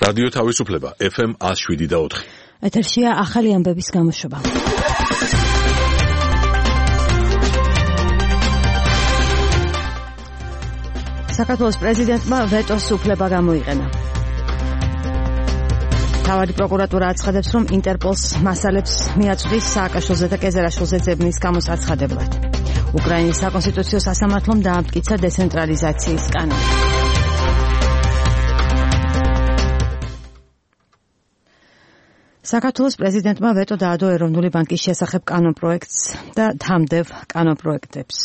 რადიო თავისუფლება FM 107.4. ეთერშია ახალი ამბების გამოშვება. საქართველოს პრეზიდენტმა ვეტოს უფლება გამოიყენა. თავადი პროკურატურა აცხადებს, რომ ინტერპოლს მასალებს მიაწვდის სააკაშვილზე და კეზერაშვილზე ძებნის გამოსაცხადებლად. უკრაინის საკონსტიტუციო სასამართლომ დაამტკიცა დეცენტრალიზაციის კანონი. საქართველოს პრეზიდენტმა ვეტო დაადო ეროვნული ბანკის შესახებ კანონპროექტს და თამდევ კანონპროექტებს.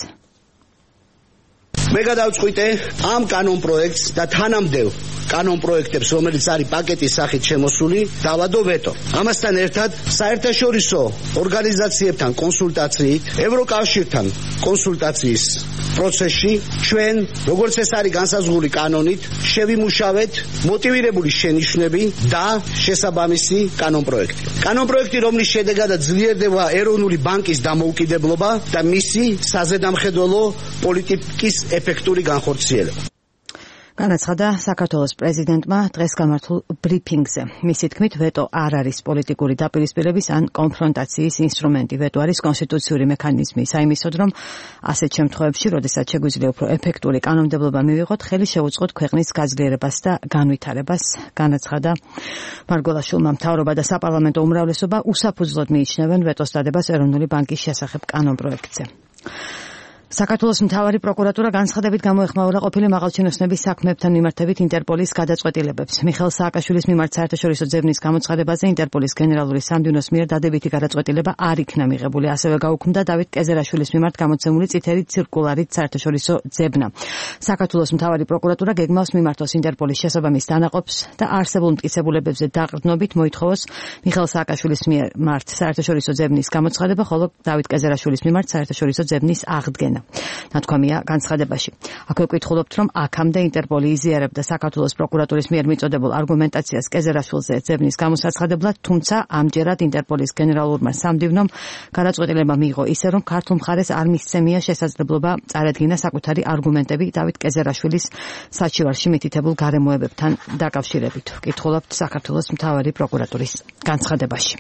მე გადავწყვიტე ამ კანონპროექტს და თანამდებო კანონპროექტებს, რომელიც არის პაკეტის სახით შემოსული, დავადო ვეტო. ამასთან ერთად საერთაშორისო ორგანიზაციებთან კონსულტაციით, ევროკავშირთან კონსულტაციის პროცესში ჩვენ, როგორც ეს არის განსაზღვრული კანონით, შევიმუშავეთ მოტივირებული შენიშვნები და შესაბამისი კანონპროექტი. კანონპროექტი, რომლის შედეგადაც ძლიერდება ეროვნული ბანკის დამოუკიდებლობა და მისი საზედამხედველო პოლიტიკის ეფექტური განხორციელება. განაცხადა საქართველოს პრეზიდენტმა დღეს გამართულ ბრიფინგზე. მისი თქმით, ვეტო არ არის პოლიტიკური დაპირისპირების ან კონფრონტაციის ინსტრუმენტი. ვეტო არის კონსტიტუციური მექანიზმი საიმისოდ, რომ ასეთ შემთხვევებში, როდესაც შეგვიძლია უფრო ეფექტური კანონმდებლობა მივიღოთ, ხელი შევუწყოთ ქვეყნის გაძლიერებას და განვითარებას. განაცხადა მარგველაშვილმა. მთავრობა და საპარლამენტო უმრავლესობა უსაფუძვლოდ მიიჩნევენ ვეტოს დადებას ეროვნული ბანკის შესახებ კანონპროექტზე. საქართველოს მთავარი პროკურატურა განცხადებით გამოეხმაურა ყოფილი მაღალჩინოსნების საქმეებთან მიმართებით ინტერპოლის გადაწყვეტილებებს. მიხეილ სააკაშვილის მიმართ საერთაშორისო ძებნის გამოცხადებაზე ინტერპოლის გენერალური სამდივნოს მიერ დადებითი გადაწყვეტილება არ იქნა მიღებული. ასევე გაუქმდა დავით კეზერაშვილის მიმართ გამოცემული წითელი ცირკულარით საერთაშორისო ძებნა. საქართველოს მთავარი პროკურატურა გეგმავს მიმართოს ინტერპოლის შესაბამის დანაყოფს და არსებულ მტკიცებულებებზე დაყრდნობით მოითხოვოს მიხეილ სააკაშვილის მიმართ საერთაშორისო ძებნის გამოცხადება, ხოლო დავით კეზერაშვილის მიმართ საერთაშორისო ძებნის აღდგენა. ნათქვამია განცხადებაში. აქვე ვკითხულობთ, რომ აქამდე ინტერპოლი იზიარებდა საქართველოს პროკურატურის მიერ მიწოდებულ არგუმენტაციას კეზერაშვილზე ძებნის გამოსაცხადებლად, თუმცა ამჯერად ინტერპოლის გენერალურმა სამდივნომ გადაწყვეტილება მიიღო ისე, რომ ქართულ მხარეს არ მისცემია შესაძლებლობა წარადგინა საკუთარი არგუმენტები დავით კეზერაშვილის საჩივარში მითითებულ გარემოებებთან დაკავშირებით. ვკითხულობთ საქართველოს მთავარი პროკურატურის განცხადებაში.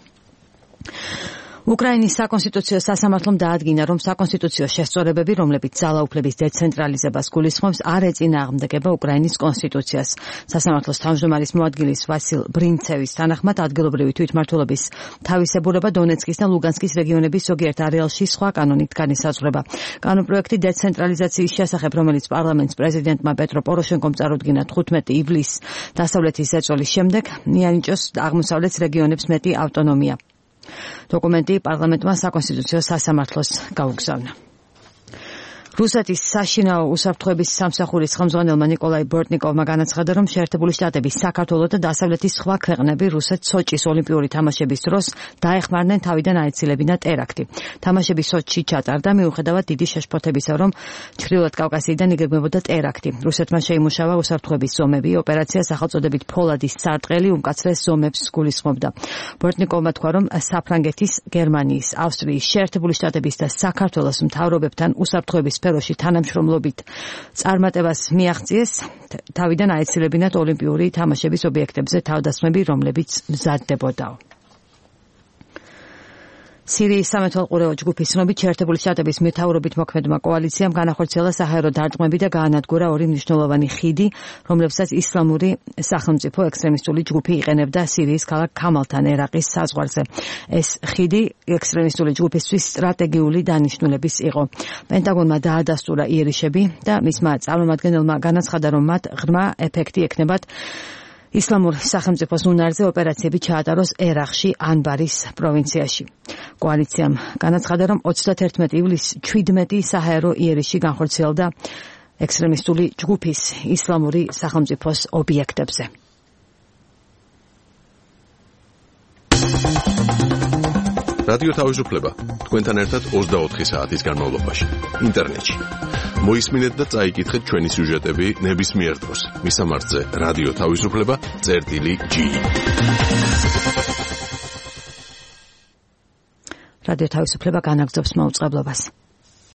უკრაინის საკონსტიტუციო სასამართლომ დაადგინა, რომ საკონსტიტუციო შესწორებები, რომლებიც ძალაუფლების დეცენტრალიზებას გულისხმობს, არ ეწინააღმდეგება უკრაინის კონსტიტუციას. სასამართლოს თავმჯდომარის მოადგილის ვასილ ბრინცევის თანახმად ადგილობრივი თვითმმართველობის თავისებურება დონეცკის და ლუგანსკის რეგიონების ზოგიერთ არეალში სხვა კანონით განისაზღვრება. კანონპროექტი დეცენტრალიზაციის შესახებ, რომელიც პარლამენტს პრეზიდენტმა პეტრო პოროშენკომ წარუდგინა 15 ივლისს დასავლეთის ზეწოლის შემდეგ, მიანიჭოს აღმოსავლეთ რეგიონებს მეტი ავტონომია. დოკუმენტი პარლამენტმა საკონსტიტუციო სასამართლოს გაუგზავნა. რუსეთის საშინაო უსაფრთხოების სამსახურის ხელმძღვანელმა ნიკოლაი ბორტნიკოვმა განაცხადა, რომ შეერთებული შტატების, საქართველოს და დასავლეთის სხვა ქვეყნები რუსეთს სოჭის ოლიმპიური თამაშების დროს დაეხმარნენ თავიდან აეცილებინა ტერაქტი. თამაშები სოჭში ჩატარდა მიუხედავად დიდი შეშფოთებისა, რომ ჩრდილოეთ კავკასიიდან იგეგმებოდა ტერაქტი. რუსეთმა შეიმუშავა უსაფრთხოების ზომები, ოპერაცია სახელწოდებით ფოლადის სარტყელი უმკაცრეს ზომებს გულისხმობდა. ბორტნიკოვმა თქვა, რომ საფრანგეთის, გერმანიის, ავსტრიის, შეერთებული შტატების და საქართველოს მთავრობებთან უსაფრთხოების სფეროში თანამშრომლობით წარმატებას მიაღწიეს თავიდან აეცილებინათ ოლიმპიური თამაშების ობიექტებზე თავდასხმები, რომლებიც მზადდებოდაო. სირიის სამეთვალყურეო ჯგუფის ცნობით შეერთებული შტატების მეთაურობით მოქმედმა კოალიციამ განახორციელა საჰაერო დარტყმები და გაანადგურა ორი მნიშვნელოვანი ხიდი, რომლებსაც ისლამური სახელმწიფო ექსტრემისტული ჯგუფი იყენებდა სირიის ქალაქ ქამალთან ერაყის საზღვარზე. ეს ხიდი ექსტრემისტული ჯგუფისთვის სტრატეგიული დანიშნულების იყო. პენტაგონმა დაადასტურა იერიშები და მისმა წარმომადგენელმა განაცხადა, რომ მათ ღრმა ეფექტი ექნებათ ისლამურ სახელმწიფოს უნარზე ოპერაციები ჩაატაროს ერაყში ანბარის პროვინციაში. კოალიციამ განაცხადა, რომ 31 ივლისს 17 საჰაერო იერიში განხორციელდა ექსტრემისტული ჯგუფის ისლამური სახელმწიფოს ობიექტებზე. რადიო თავისუფლება თქვენთან ერთად 24 საათის განმავლობაში ინტერნეტში. მოისმინეთ და წაიკითხეთ ჩვენი სიუჟეტები ნებისმიერ დროს. მისამართზე რადიო თავისუფლება.gi. რადიო თავისუფლება განაგრძობს მაუწყებლობას.